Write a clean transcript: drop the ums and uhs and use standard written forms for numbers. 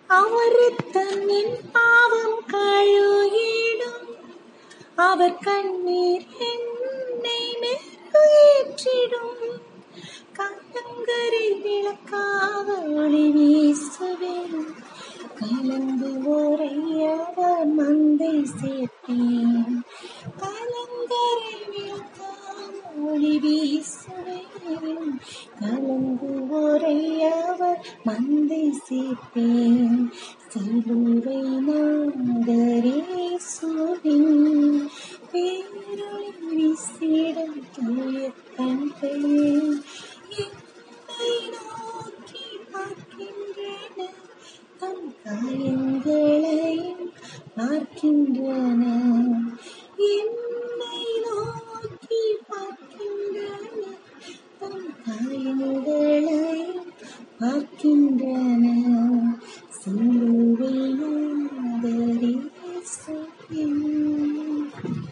அவருத்தன் என் பாவம் கழுகிடும், அவர் கண்ணீர் என்னை மெருகேற்றிடும். கலங்கரை விளக்காக ஒளி வீசுவேன், கலங்குவோரை அவர் மந்தை சேர்ப்பேன். கலங்கரை விளக்காக ஒளி வீசுவேன், கலங்குவோரை அவர் மந்தை சேர்ப்பேன். சிலுவை நாதர் இயேசுவின் பேரொளி வீசிடும் தூய கண்கள் என்னை நோக்கி பார்க்கின்றன, தம் காயங்களையும் பார்க்கின்றன. என்னை நோக்கி பார்க்கின்றன, தம் காயங்களையும் பார்க்கின்றன. சிலுவை நாதர் இயேசுவின்